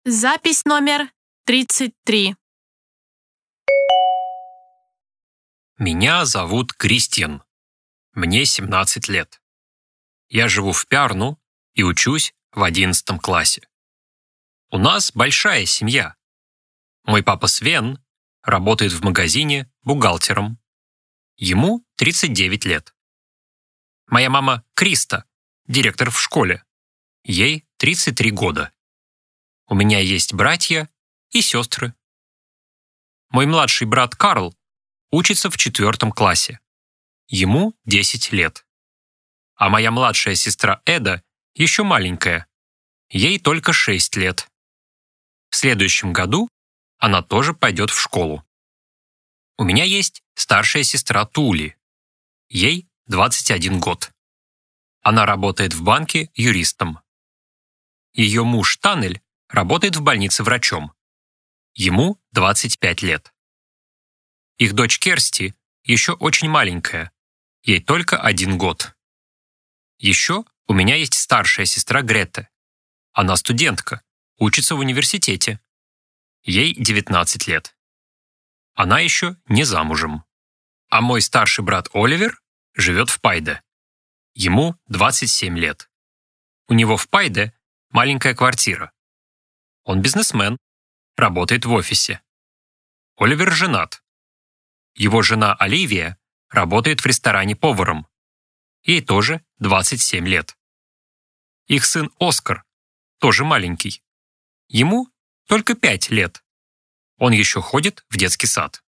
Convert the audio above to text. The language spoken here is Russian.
Запись номер 33. Меня зовут Кристиан. Мне 17 лет. Я живу в Пярну и учусь в 11 классе. У нас большая семья. Мой папа Свен работает в магазине бухгалтером. Ему 39 лет. Моя мама Криста, директор в школе. Ей 33 года. У меня есть братья и сестры. Мой младший брат Карл учится в 4 классе. Ему 10 лет. А моя младшая сестра Эда еще маленькая. Ей только 6 лет. В следующем году она тоже пойдет в школу. У меня есть старшая сестра Тули. Ей 21 год. Она работает в банке юристом. Ее муж Танель работает в больнице врачом. Ему 25 лет. Их дочь Керсти еще очень маленькая. Ей только 1 год. Еще у меня есть старшая сестра Грета. Она студентка, учится в университете. Ей 19 лет. Она еще не замужем. А мой старший брат Оливер живет в Пайде. Ему 27 лет. У него в Пайде маленькая квартира. Он бизнесмен, работает в офисе. Оливер женат. Его жена Оливия работает в ресторане поваром. Ей тоже 27 лет. Их сын Оскар тоже маленький. Ему только 5 лет. Он еще ходит в детский сад.